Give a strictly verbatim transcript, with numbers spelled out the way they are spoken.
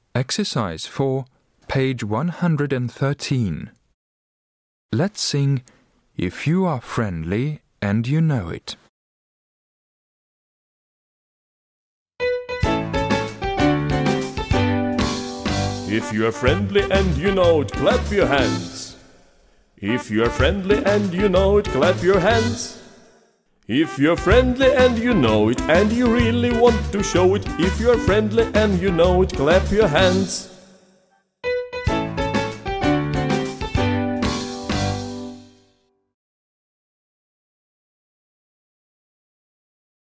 Exercise four, page one hundred thirteen. Let's sing If You Are Friendly and You Know It. If you are friendly and you know it, clap your hands. If you are friendly and you know it, clap your hands. If you're friendly and you know it, and you really want to show it, if you're friendly and you know it, clap your hands.